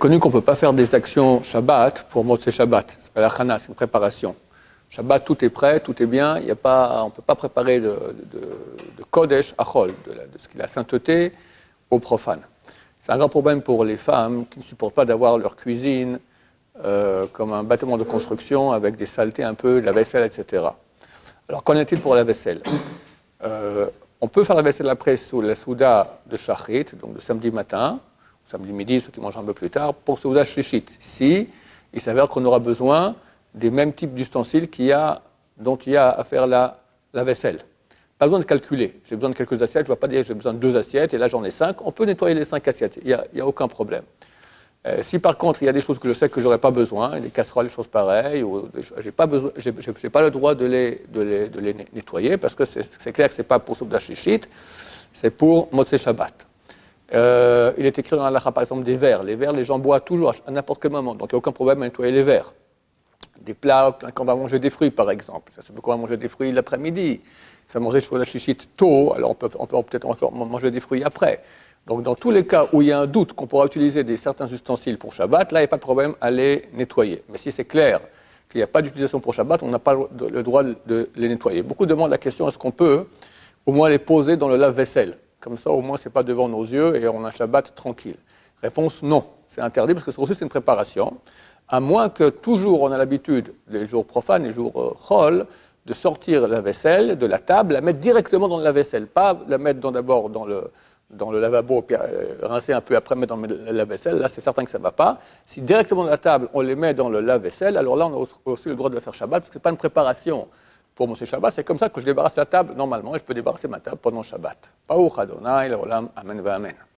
connu qu'on ne peut pas faire des actions Shabbat pour Motzei Shabbat. C'est pas la Chana, c'est une préparation. Shabbat, tout est prêt, tout est bien. On ne peut pas préparer de Kodesh à Chol, de ce qui est la sainteté, au profane. C'est un grand problème pour les femmes qui ne supportent pas d'avoir leur cuisine comme un bâtiment de construction avec des saletés un peu, de la vaisselle, etc. Alors, qu'en est-il pour la vaisselle? On peut faire la vaisselle après sous la Souda de Shachrit, donc de samedi matin, samedi midi, ceux qui mangent un peu plus tard, pour Souda Shlichit. Si il s'avère qu'on aura besoin des mêmes types d'ustensiles dont il y a à faire la vaisselle. Pas besoin de calculer. J'ai besoin de quelques assiettes, je ne vais pas dire j'ai besoin de 2 assiettes, et là j'en ai 5. On peut nettoyer les 5 assiettes, il n'y a aucun problème. Si par contre il y a des choses que je sais que je n'aurai pas besoin, des casseroles, des choses pareilles, je n'ai pas le droit de les nettoyer, parce que c'est clair que ce n'est pas pour Souda Shlichit, c'est pour Motzei Shabbat. Il est écrit dans la halakha, par exemple, des verres. Les verres, les gens boivent toujours à n'importe quel moment, donc il n'y a aucun problème à nettoyer les verres. Des plats, quand on va manger des fruits, par exemple. Ça se peut qu'on va manger des fruits l'après-midi. Si on va manger Souda Shlichit tôt, alors on peut peut-être encore manger des fruits après. Donc dans tous les cas où il y a un doute qu'on pourra utiliser certains ustensiles pour Shabbat, là il n'y a pas de problème à les nettoyer. Mais si c'est clair qu'il n'y a pas d'utilisation pour Shabbat, on n'a pas le droit de les nettoyer. Beaucoup demandent la question, est-ce qu'on peut au moins les poser dans le lave-vaisselle? Comme ça, au moins, ce n'est pas devant nos yeux et on a un Shabbat tranquille. Réponse, non. C'est interdit parce que c'est une préparation. À moins que toujours on a l'habitude, les jours profanes, les jours chol, de sortir la vaisselle de la table, la mettre directement dans le lave-vaisselle. Pas la mettre d'abord dans le lavabo, puis rincer un peu après, mettre dans le lave-vaisselle. Là, c'est certain que ça ne va pas. Si directement de la table, on les met dans le lave-vaisselle, alors là, on a aussi le droit de le faire Shabbat, parce que ce n'est pas une préparation pour Motzei Shabbat. C'est comme ça que je débarrasse la table normalement, et je peux débarrasser ma table pendant Shabbat. Baruch Adonai, l'olam, amen, amen.